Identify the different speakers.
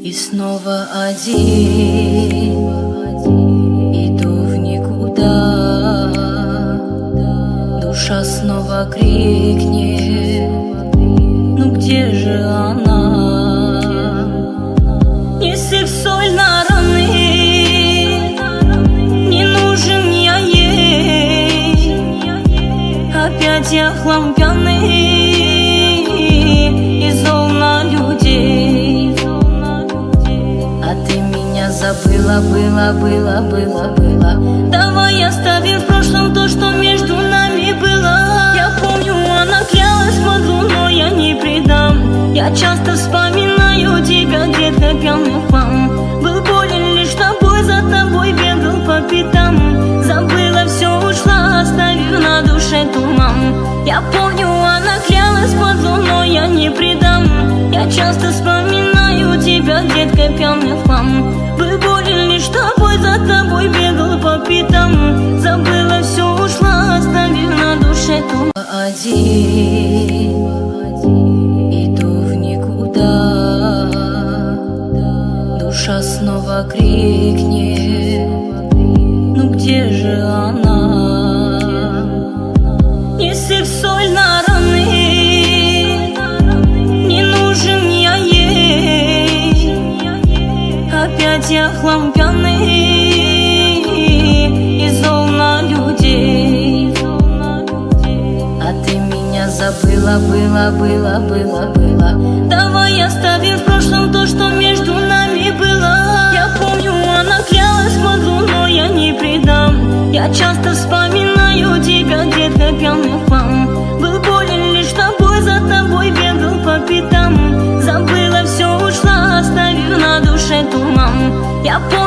Speaker 1: И снова один, иду в никуда. Душа снова крикнет: ну где же она? Неси соль на раны, не нужен я ей. Опять я хлам пьяный и зол на людей. А ты меня забыла, было. Давай оставим в прошлом то, что между нами было. Я помню, она клялась под луной, я не предам. Я часто вспоминаю тебя, детка, пьяный в хлам. Был болен лишь тобой, за тобой бегал по пятам. Забыла, все ушла, оставив на душе туман. Я помню, она клялась под луной, я не предам. Я часто вспоминаю тебя, детка, пьяный в хлам. Был болен лишь тобой, за тобой бегал по пятам. Забыла, все ушла, оставив на душе туман. Один, иду в никуда. Душа снова крикнет: ну где же она? Неси соль на раны, не нужен я ей. Опять я хлам пьяный и зол на людей. А ты меня забыла, было. Давай оставим в прошлом то, что между нами было. Я помню, она клялась под луной, я не предам. Я часто вспоминаю тебя, детка, пьяный в хлам. Был болен лишь тобой, за тобой бегал по пятам. Забыла, все ушла, оставив на душе туман. Я помню,